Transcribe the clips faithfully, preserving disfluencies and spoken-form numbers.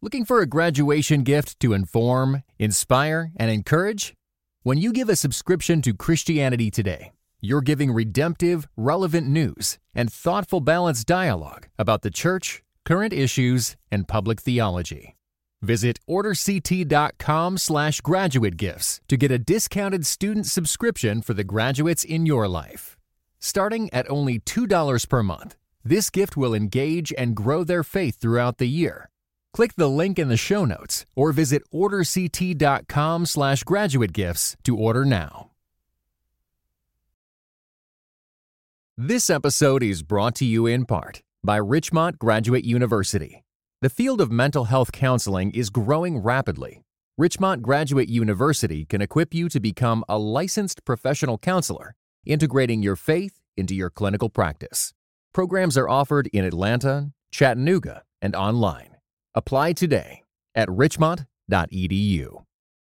Looking for a graduation gift to inform, inspire, and encourage? When you give a subscription to Christianity Today, you're giving redemptive, relevant news and thoughtful, balanced dialogue about the church, current issues, and public theology. Visit orderct.com slash graduate gifts to get a discounted student subscription for the graduates in your life. Starting at only two dollars per month, this gift will engage and grow their faith throughout the year. Click the link in the show notes or visit orderct.com slash graduate gifts to order now. This episode is brought to you in part by Richmont Graduate University. The field of mental health counseling is growing rapidly. Richmont Graduate University can equip you to become a licensed professional counselor, integrating your faith into your clinical practice. Programs are offered in Atlanta, Chattanooga, and online. Apply today at richmont dot e d u.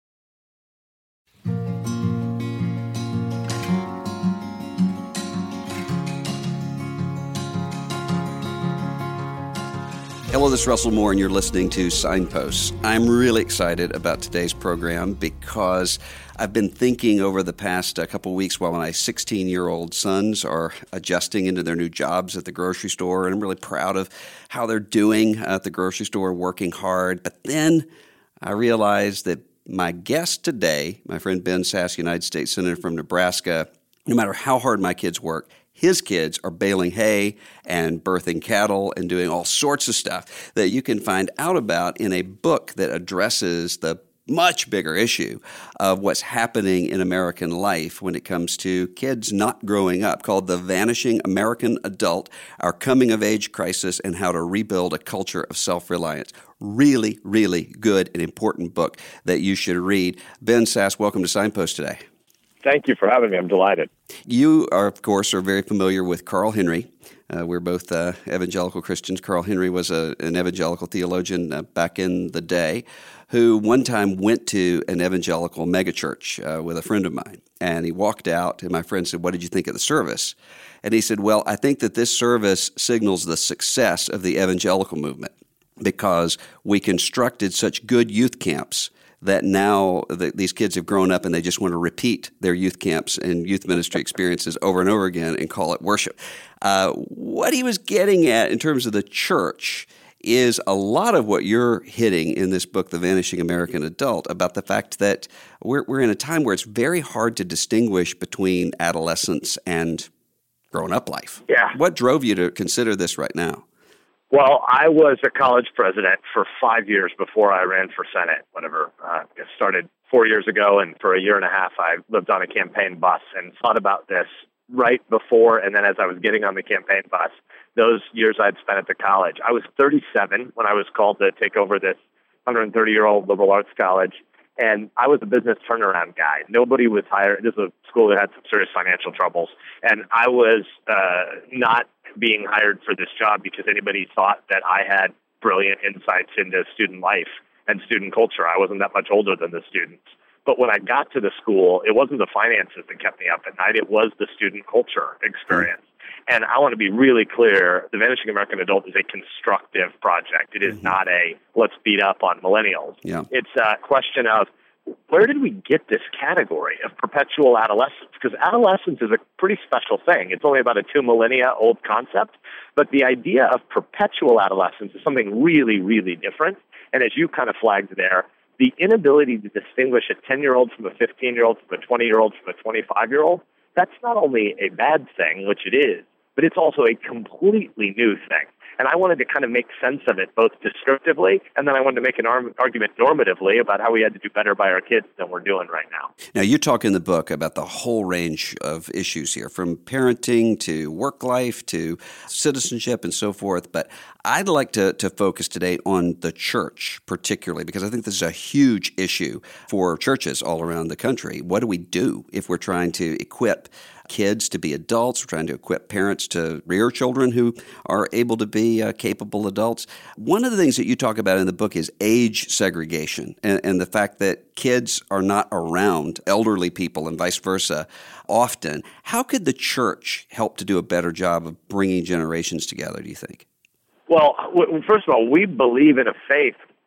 Hello, this is Russell Moore, and you're listening to Signposts. I'm really excited about today's program because I've been thinking over the past uh, couple of weeks while my sixteen-year-old sons are adjusting into their new jobs at the grocery store, and I'm really proud of how they're doing at the grocery store, working hard. But then I realized that my guest today, my friend Ben Sasse, United States Senator from Nebraska, no matter how hard my kids work, his kids are baling hay and birthing cattle and doing all sorts of stuff that you can find out about in a book that addresses the much bigger issue of what's happening in American life when it comes to kids not growing up, called The Vanishing American Adult, Our Coming-of-Age Crisis and How to Rebuild a Culture of Self-Reliance. Really, really good and important book that you should read. Ben Sasse, welcome to Signpost today. Thank you for having me. I'm delighted. You, are, of course, are very familiar with Carl Henry. Uh, we're both uh, evangelical Christians. Carl Henry was a, an evangelical theologian uh, back in the day who one time went to an evangelical megachurch uh, with a friend of mine. And he walked out, and my friend said, "What did you think of the service?" And he said, "Well, I think that this service signals the success of the evangelical movement because we constructed such good youth camps that now the, these kids have grown up and they just want to repeat their youth camps and youth ministry experiences over and over again and call it worship." Uh, what he was getting at in terms of the church is a lot of what you're hitting in this book, The Vanishing American Adult, about the fact that we're, we're in a time where it's very hard to distinguish between adolescence and grown-up life. Yeah. What drove you to consider this right now? Well, I was a college president for five years before I ran for Senate, whatever. Uh, it started four years ago, and for a year and a half, I lived on a campaign bus and thought about this right before and then as I was getting on the campaign bus, those years I'd spent at the college. I was thirty-seven when I was called to take over this one hundred thirty-year-old liberal arts college, and I was a business turnaround guy. Nobody was hired. This was a school that had some serious financial troubles, and I was uh, not being hired for this job because anybody thought that I had brilliant insights into student life and student culture. I wasn't that much older than the students. But when I got to the school, it wasn't the finances that kept me up at night. It was the student culture experience. Mm-hmm. And I want to be really clear, The Vanishing American Adult is a constructive project. It is mm-hmm. not a let's beat up on millennials. Yeah. It's a question of where did we get this category of perpetual adolescence? Because adolescence is a pretty special thing. It's only about a two millennia old concept. But the idea of perpetual adolescence is something really, really different. And as you kind of flagged there, the inability to distinguish a ten-year-old from a fifteen-year-old from a twenty-year-old from a twenty-five-year-old, that's not only a bad thing, which it is, but it's also a completely new thing. And I wanted to kind of make sense of it both descriptively, and then I wanted to make an arg- argument normatively about how we had to do better by our kids than we're doing right now. Now, you talk in the book about the whole range of issues here, from parenting to work life to citizenship and so forth. But I'd like to, to focus today on the church particularly, because I think this is a huge issue for churches all around the country. What do we do if we're trying to equip kids to be adults? We're trying to equip parents to rear children who are able to be uh, capable adults. One of the things that you talk about in the book is age segregation and, and the fact that kids are not around elderly people and vice versa often. How could the church help to do a better job of bringing generations together, do you think? Well, first of all, we believe in a faith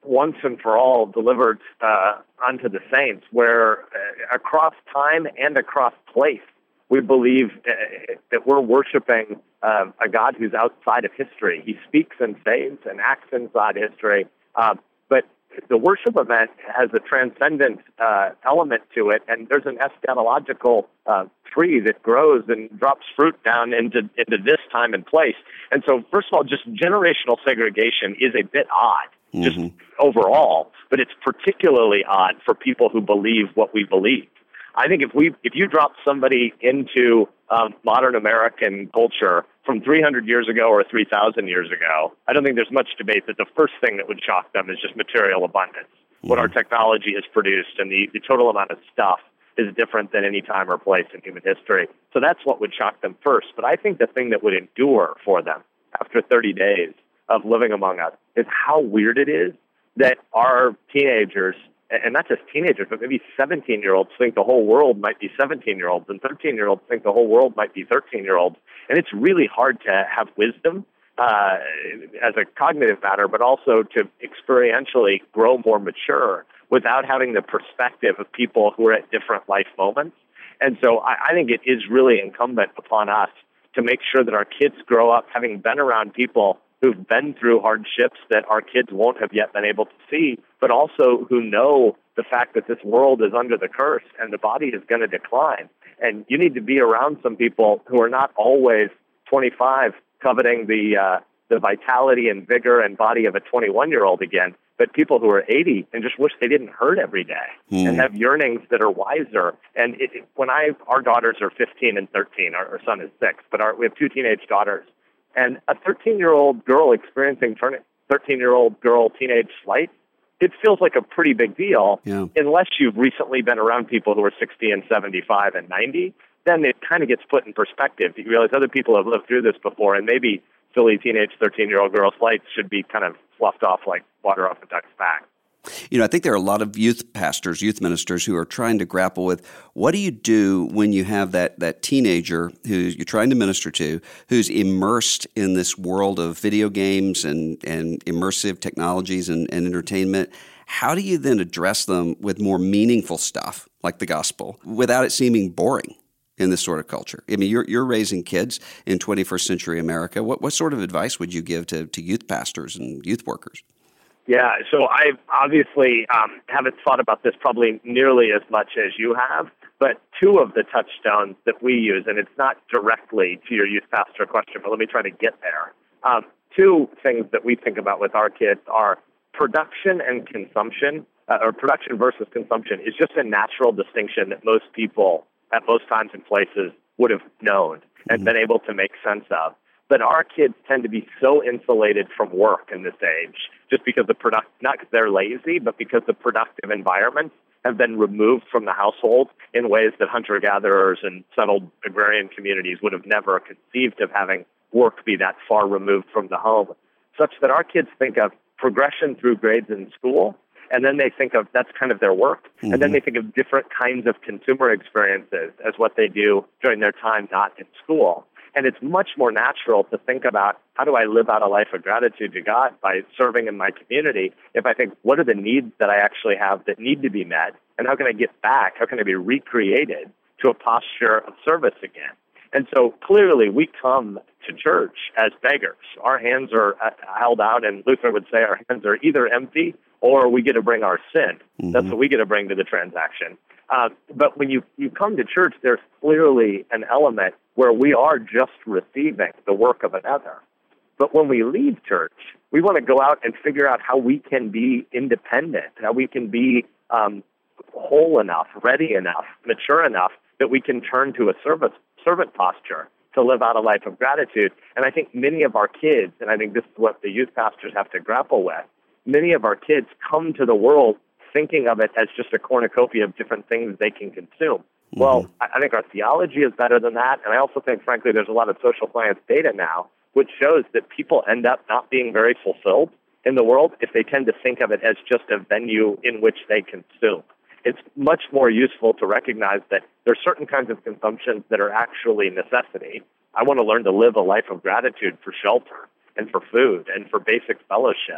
once and for all delivered uh, unto the saints, where uh, across time and across place, we believe uh, that we're worshiping uh, a God who's outside of history. He speaks and saves and acts inside history, uh, but the worship event has a transcendent uh, element to it, and there's an eschatological uh, tree that grows and drops fruit down into, into this time and place. And so, first of all, just generational segregation is a bit odd, mm-hmm. just overall, but it's particularly odd for people who believe what we believe. I think if we if you drop somebody into um, modern American culture from three hundred years ago or three thousand years ago, I don't think there's much debate that the first thing that would shock them is just material abundance. Mm-hmm. What our technology has produced and the, the total amount of stuff is different than any time or place in human history. So that's what would shock them first. But I think the thing that would endure for them after thirty days of living among us is how weird it is that our teenagers, and not just teenagers, but maybe seventeen-year-olds think the whole world might be seventeen-year-olds, and thirteen-year-olds think the whole world might be thirteen-year-olds. And it's really hard to have wisdom uh, as a cognitive matter, but also to experientially grow more mature without having the perspective of people who are at different life moments. And so I, I think it is really incumbent upon us to make sure that our kids grow up having been around people who've been through hardships that our kids won't have yet been able to see, but also who know the fact that this world is under the curse and the body is going to decline. And you need to be around some people who are not always twenty-five coveting the uh, the vitality and vigor and body of a twenty-one-year-old again, but people who are eighty and just wish they didn't hurt every day mm. and have yearnings that are wiser. And it, it, when I, our daughters are fifteen and thirteen, our, our son is six, but our, we have two teenage daughters. And a thirteen-year-old girl experiencing thirteen-year-old girl teenage slight, it feels like a pretty big deal, yeah. unless you've recently been around people who are sixty and seventy-five and ninety. Then it kind of gets put in perspective. You realize other people have lived through this before, and maybe silly teenage thirteen-year-old girl slights should be kind of fluffed off like water off a duck's back. You know, I think there are a lot of youth pastors, youth ministers who are trying to grapple with what do you do when you have that, that teenager who you're trying to minister to who's immersed in this world of video games and, and immersive technologies and, and entertainment. How do you then address them with more meaningful stuff like the gospel without it seeming boring in this sort of culture? I mean, you're you're raising kids in twenty-first century America. What what sort of advice would you give to, to youth pastors and youth workers? Yeah, so I obviously um, haven't thought about this probably nearly as much as you have, but two of the touchstones that we use, and it's not directly to your youth pastor question, but let me try to get there. Um, two things that we think about with our kids are production and consumption, uh, or production versus consumption is just a natural distinction that most people at most times and places would have known and mm-hmm. been able to make sense of. But our kids tend to be so insulated from work in this age, just because the product, not because they're lazy, but because the productive environments have been removed from the household in ways that hunter-gatherers and settled agrarian communities would have never conceived of having work be that far removed from the home, such that our kids think of progression through grades in school, and then they think of that's kind of their work, mm-hmm. and then they think of different kinds of consumer experiences as what they do during their time not in school. And it's much more natural to think about how do I live out a life of gratitude to God by serving in my community if I think what are the needs that I actually have that need to be met, and how can I get back, how can I be recreated to a posture of service again? And so clearly we come to church as beggars. Our hands are held out, and Luther would say our hands are either empty or we get to bring our sin. Mm-hmm. That's what we get to bring to the transaction. Uh, but when you, you come to church, there's clearly an element where we are just receiving the work of another. But when we leave church, we want to go out and figure out how we can be independent, how we can be um, whole enough, ready enough, mature enough that we can turn to a service, servant posture to live out a life of gratitude. And I think many of our kids, and I think this is what the youth pastors have to grapple with, many of our kids come to the world thinking of it as just a cornucopia of different things they can consume. Mm-hmm. Well, I think our theology is better than that, and I also think, frankly, there's a lot of social science data now which shows that people end up not being very fulfilled in the world if they tend to think of it as just a venue in which they consume. It's much more useful to recognize that there are certain kinds of consumptions that are actually necessity. I want to learn to live a life of gratitude for shelter and for food and for basic fellowship.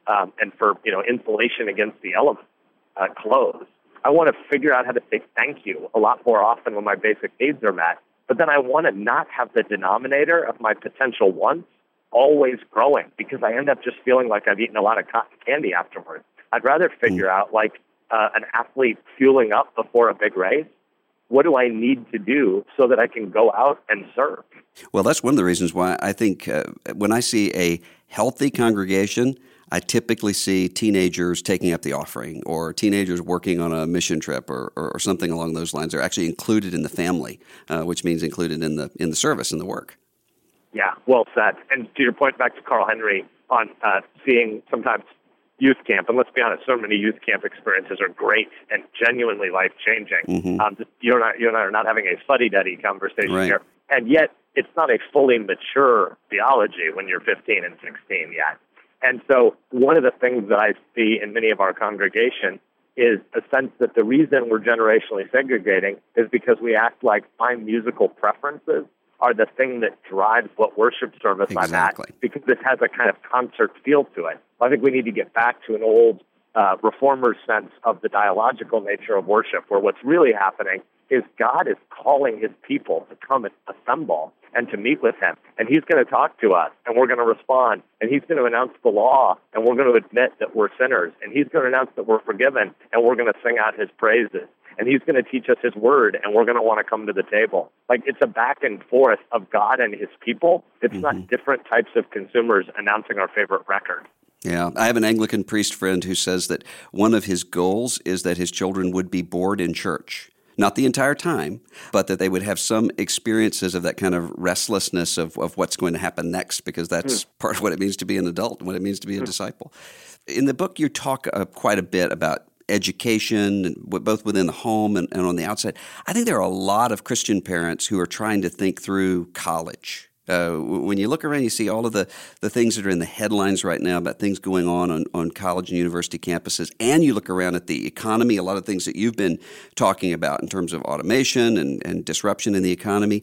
um, and for, you know, insulation against the elements, uh, clothes. I want to figure out how to say thank you a lot more often when my basic needs are met. But then I want to not have the denominator of my potential wants always growing, because I end up just feeling like I've eaten a lot of cotton candy afterwards. I'd rather figure mm. out, like uh, an athlete fueling up before a big race, what do I need to do so that I can go out and serve? Well, that's one of the reasons why I think uh, when I see a healthy congregation, I typically see teenagers taking up the offering, or teenagers working on a mission trip, or, or, or something along those lines. They're actually included in the family, uh, which means included in the in the service, in the work. Yeah, well said. And to your point, back to Carl Henry on uh, seeing sometimes youth camp, and let's be honest, so many youth camp experiences are great and genuinely life-changing. Mm-hmm. Um, just, you, and I, you and I are not having a fuddy-duddy conversation right. here. And yet, it's not a fully mature theology when you're fifteen and sixteen yet. And so one of the things that I see in many of our congregations is a sense that the reason we're generationally segregating is because we act like my musical preferences are the thing that drives what worship service exactly. I'm at, because it has a kind of concert feel to it. I think we need to get back to an old uh, reformer sense of the dialogical nature of worship, where what's really happening is God is calling his people to come and assemble and to meet with him. And he's going to talk to us, and we're going to respond. And he's going to announce the law, and we're going to admit that we're sinners. And he's going to announce that we're forgiven, and we're going to sing out his praises. And he's going to teach us his word, and we're going to want to come to the table. Like, it's a back and forth of God and his people. It's mm-hmm. not different types of consumers announcing our favorite record. Yeah, I have an Anglican priest friend who says that one of his goals is that his children would be bored in church. Not the entire time, but that they would have some experiences of that kind of restlessness of, of what's going to happen next, because that's mm. part of what it means to be an adult and what it means to be a mm. disciple. In the book, you talk uh, quite a bit about education, both within the home and, and on the outside. I think there are a lot of Christian parents who are trying to think through college. Uh, when you look around, you see all of the, the things that are in the headlines right now about things going on, on on college and university campuses, and you look around at the economy, a lot of things that you've been talking about in terms of automation and, and disruption in the economy.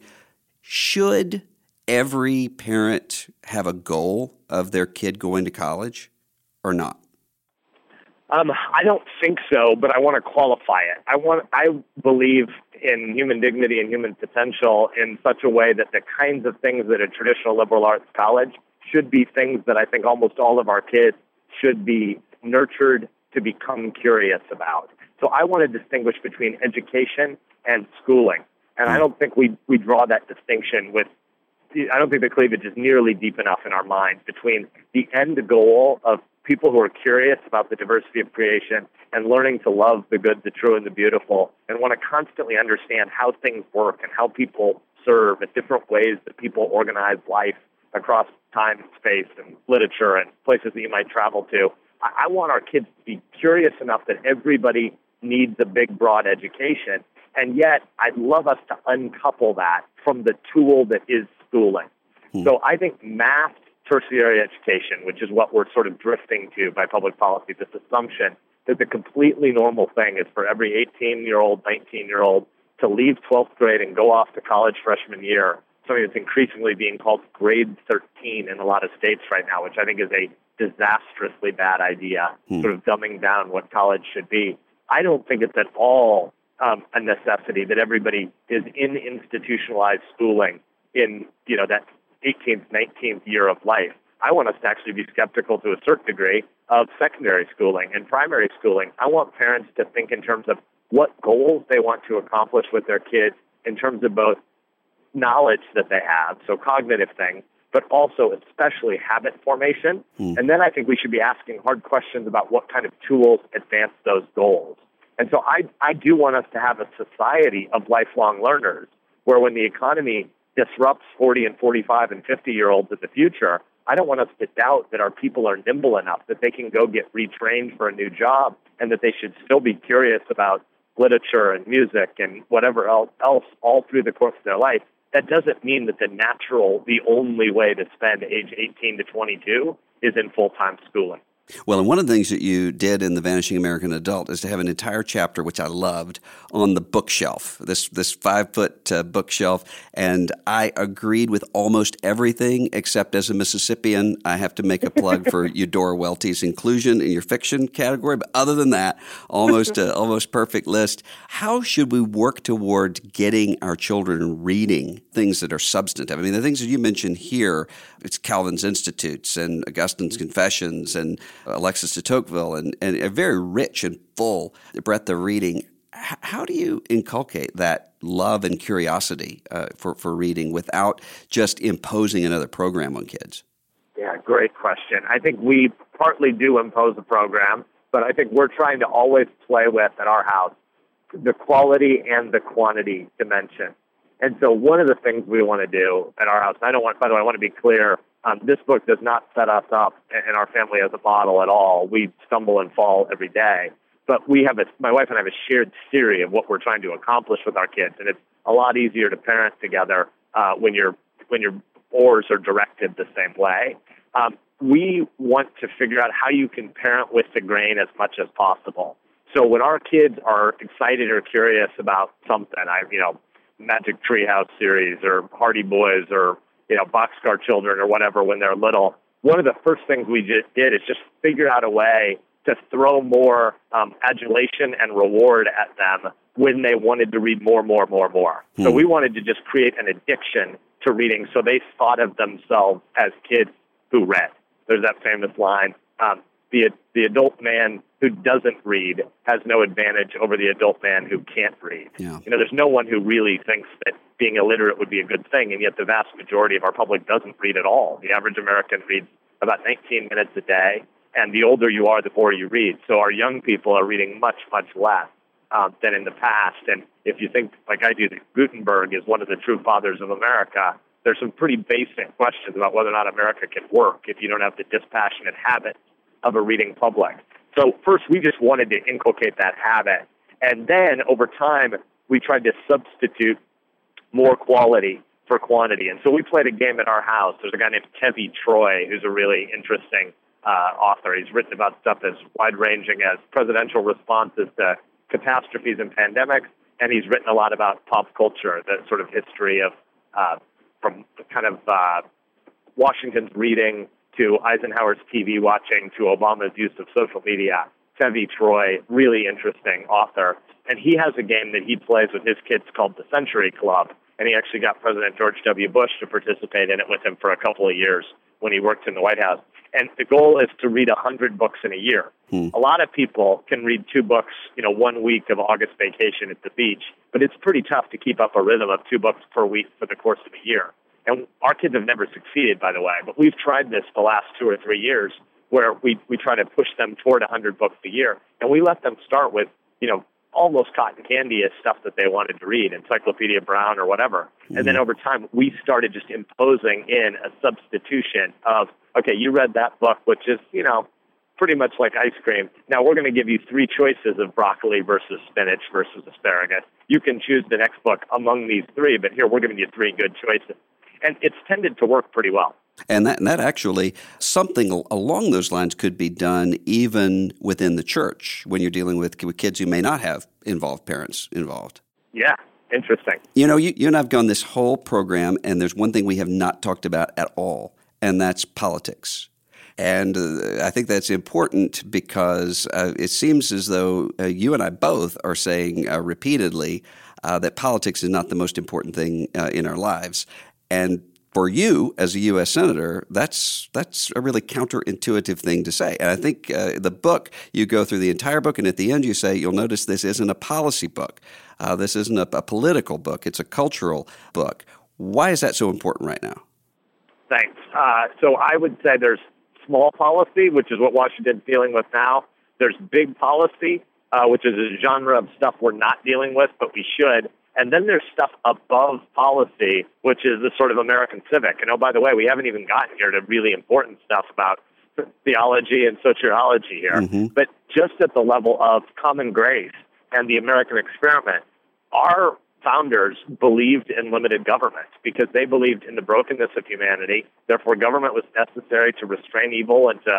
Should every parent have a goal of their kid going to college or not? Um, I don't think so, but I want to qualify it. I want. I believe in human dignity and human potential in such a way that the kinds of things that a traditional liberal arts college should be things that I think almost all of our kids should be nurtured to become curious about. So I want to distinguish between education and schooling, and I don't think we we draw that distinction with. I don't think the cleavage is nearly deep enough in our minds between the end goal of people who are curious about the diversity of creation and learning to love the good, the true, and the beautiful, and want to constantly understand how things work and how people serve in different ways that people organize life across time and space and literature and places that you might travel to. I want our kids to be curious enough that everybody needs a big, broad education, and yet I'd love us to uncouple that from the tool that is schooling. Hmm. So I think math tertiary education, which is what we're sort of drifting to by public policy, this assumption that the completely normal thing is for every eighteen-year-old, nineteen-year-old to leave twelfth grade and go off to college freshman year, something that's increasingly being called grade thirteen in a lot of states right now, which I think is a disastrously bad idea, hmm. sort of dumbing down what college should be. I don't think it's at all um, a necessity that everybody is in institutionalized schooling in, you know, that eighteenth, nineteenth year of life. I want us to actually be skeptical to a certain degree of secondary schooling and primary schooling. I want parents to think in terms of what goals they want to accomplish with their kids in terms of both knowledge that they have, so cognitive things, but also especially habit formation. Mm. And then I think we should be asking hard questions about what kind of tools advance those goals. And so I, I do want us to have a society of lifelong learners where when the economy disrupts forty and forty-five and fifty-year-olds in the future, I don't want us to doubt that our people are nimble enough that they can go get retrained for a new job and that they should still be curious about literature and music and whatever else, else all through the course of their life. That doesn't mean that the natural, the only way to spend age eighteen to twenty-two is in full-time schooling. Well, and one of the things that you did in The Vanishing American Adult is to have an entire chapter, which I loved, on the bookshelf, this this five-foot uh, bookshelf. And I agreed with almost everything, except as a Mississippian, I have to make a plug for Eudora Welty's inclusion in your fiction category. But other than that, almost uh, almost perfect list. How should we work toward getting our children reading things that are substantive? I mean, the things that you mentioned here, it's Calvin's Institutes and Augustine's Confessions and Alexis de Tocqueville, and, and a very rich and full breadth of reading. H- how do you inculcate that love and curiosity uh, for, for reading without just imposing another program on kids? Yeah, great question. I think we partly do impose a program, but I think we're trying to always play with, at our house, the quality and the quantity dimension. And so one of the things we want to do at our house, and I don't want, by the way, I want to be clear, um, this book does not set us up and our family as a model at all. We stumble and fall every day. But we have a, my wife and I have a shared theory of what we're trying to accomplish with our kids, and it's a lot easier to parent together uh, when your when your oars are directed the same way. Um, we want to figure out how you can parent with the grain as much as possible. So when our kids are excited or curious about something, I you know. Magic Treehouse series or Hardy Boys or, you know, Boxcar Children or whatever when they're little, one of the first things we just did is just figure out a way to throw more um, adulation and reward at them when they wanted to read more, more, more, more. Hmm. So we wanted to just create an addiction to reading so they thought of themselves as kids who read. There's that famous line, um, the the adult man who doesn't read has no advantage over the adult man who can't read. Yeah. You know, there's no one who really thinks that being illiterate would be a good thing, and yet the vast majority of our public doesn't read at all. The average American reads about nineteen minutes a day, and the older you are, the more you read. So our young people are reading much, much less um, than in the past. And if you think, like I do, that Gutenberg is one of the true fathers of America, there's some pretty basic questions about whether or not America can work if you don't have the dispassionate habit of a reading public. So first, we just wanted to inculcate that habit. And then over time, we tried to substitute more quality for quantity. And so we played a game at our house. There's a guy named Tevi Troy, who's a really interesting uh, author. He's written about stuff as wide-ranging as presidential responses to catastrophes and pandemics, and he's written a lot about pop culture, the sort of history of uh, from kind of uh, Washington's reading to Eisenhower's T V watching to Obama's use of social media. Tevi Troy, really interesting author. And he has a game that he plays with his kids called the Century Club. And he actually got President George W. Bush to participate in it with him for a couple of years when he worked in the White House. And the goal is to read one hundred books in a year. Hmm. A lot of people can read two books, you know, one week of August vacation at the beach. But it's pretty tough to keep up a rhythm of two books per week for the course of a year. And our kids have never succeeded, by the way, but we've tried this the last two or three years where we, we try to push them toward one hundred books a year. And we let them start with, you know, almost cotton candy as stuff that they wanted to read, Encyclopedia Brown or whatever. Mm-hmm. And then over time, we started just imposing in a substitution of, okay, you read that book, which is, you know, pretty much like ice cream. Now we're going to give you three choices of broccoli versus spinach versus asparagus. You can choose the next book among these three, but here we're giving you three good choices. And it's tended to work pretty well. And that, and that actually, something along those lines could be done even within the church when you're dealing with, with kids who may not have involved parents involved. Yeah, interesting. You know, you, you and I have gone this whole program, and there's one thing we have not talked about at all, and that's politics. And uh, I think that's important because uh, it seems as though uh, you and I both are saying uh, repeatedly uh, that politics is not the most important thing uh, in our lives. And for you, as a U S senator, that's that's a really counterintuitive thing to say. And I think uh, the book, you go through the entire book, and at the end you say, you'll notice this isn't a policy book. Uh, this isn't a, a political book. It's a cultural book. Why is that so important right now? Thanks. Uh, so I would say there's small policy, which is what Washington's dealing with now. There's big policy, uh, which is a genre of stuff we're not dealing with, but we should. And then there's stuff above policy, which is the sort of American civic. And oh, by the way, we haven't even gotten here to really important stuff about theology and sociology here. Mm-hmm. But just at the level of common grace and the American experiment, our founders believed in limited government because they believed in the brokenness of humanity. Therefore, government was necessary to restrain evil and to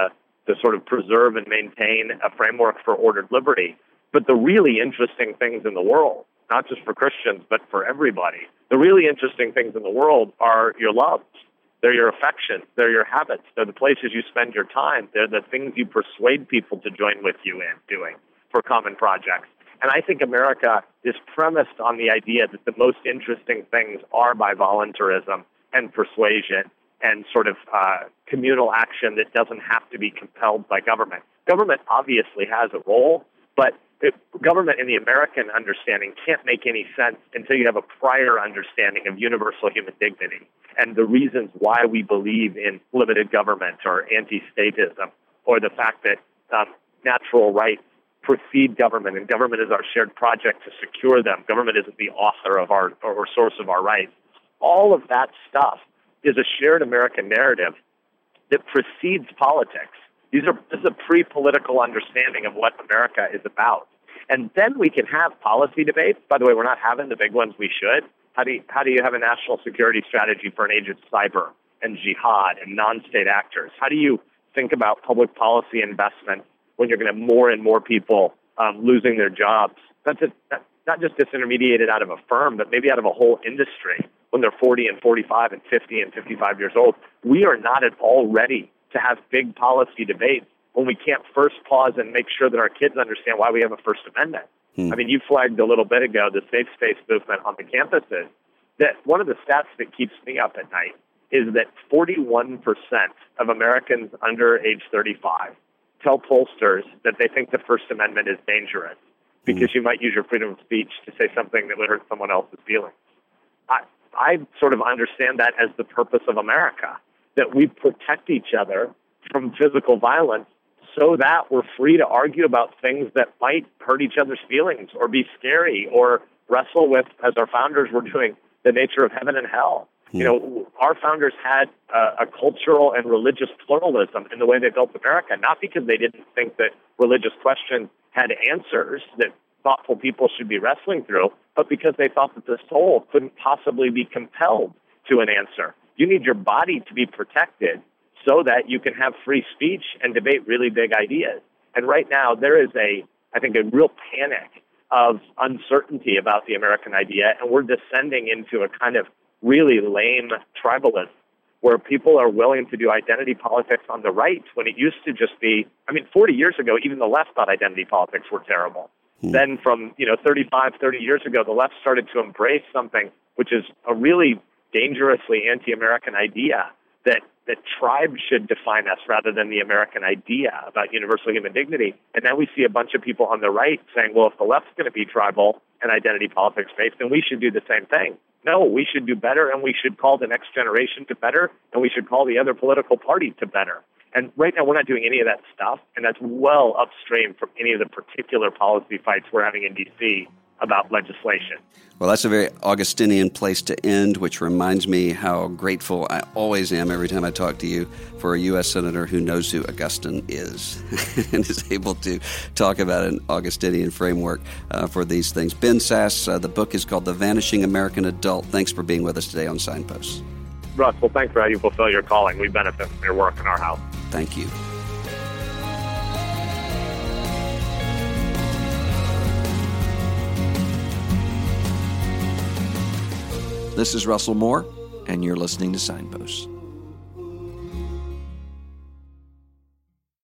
to sort of preserve and maintain a framework for ordered liberty. But the really interesting things in the world, not just for Christians, but for everybody, the really interesting things in the world are your loves. They're your affections. They're your habits. They're the places you spend your time. They're the things you persuade people to join with you in doing for common projects. And I think America is premised on the idea that the most interesting things are by voluntarism and persuasion and sort of uh, communal action that doesn't have to be compelled by government. Government obviously has a role, but it, government in the American understanding can't make any sense until you have a prior understanding of universal human dignity and the reasons why we believe in limited government or anti-statism, or the fact that um, natural rights precede government, and government is our shared project to secure them. Government isn't the author of our or source of our rights. All of that stuff is a shared American narrative that precedes politics. These are this is a pre-political understanding of what America is about. And then we can have policy debates. By the way, we're not having the big ones we should. How do you, how do you have a national security strategy for an age of cyber and jihad and non-state actors? How do you think about public policy investment when you're going to have more and more people um, losing their jobs? That's a, not just disintermediated out of a firm, but maybe out of a whole industry when they're forty and forty-five and fifty and fifty-five years old. We are not at all ready to have big policy debates when we can't first pause and make sure that our kids understand why we have a First Amendment. Hmm. I mean, you flagged a little bit ago the safe space movement on the campuses. That one of the stats that keeps me up at night is that forty-one percent of Americans under age thirty-five tell pollsters that they think the First Amendment is dangerous because you might use your freedom of speech to say something that would hurt someone else's feelings. I, I sort of understand that as the purpose of America, that we protect each other from physical violence so that we're free to argue about things that might hurt each other's feelings or be scary or wrestle with, as our founders were doing, the nature of heaven and hell. You know, our founders had a, a cultural and religious pluralism in the way they built America, not because they didn't think that religious questions had answers that thoughtful people should be wrestling through, but because they thought that the soul couldn't possibly be compelled to an answer. You need your body to be protected so that you can have free speech and debate really big ideas. And right now, there is a, I think, a real panic of uncertainty about the American idea, and we're descending into a kind of really lame tribalism where people are willing to do identity politics on the right when it used to just be, I mean, forty years ago, even the left thought identity politics were terrible. Hmm. Then from, you know, thirty-five, thirty years ago, the left started to embrace something which is a really dangerously anti-American idea that that tribes should define us rather than the American idea about universal human dignity. And now we see a bunch of people on the right saying, well, if the left's going to be tribal and identity politics based, then we should do the same thing. No, we should do better, and we should call the next generation to better, and we should call the other political party to better. And right now, we're not doing any of that stuff, and that's well upstream from any of the particular policy fights we're having in D C about legislation. Well, that's a very Augustinian place to end, which reminds me how grateful I always am every time I talk to you for a U S senator who knows who Augustine is and is able to talk about an Augustinian framework uh, for these things. Ben Sasse, uh, the book is called The Vanishing American Adult. Thanks for being with us today on Signposts. Russ, well, thanks for how you fulfill your calling. We benefit from your work in our house. Thank you. This is Russell Moore, and you're listening to Signposts.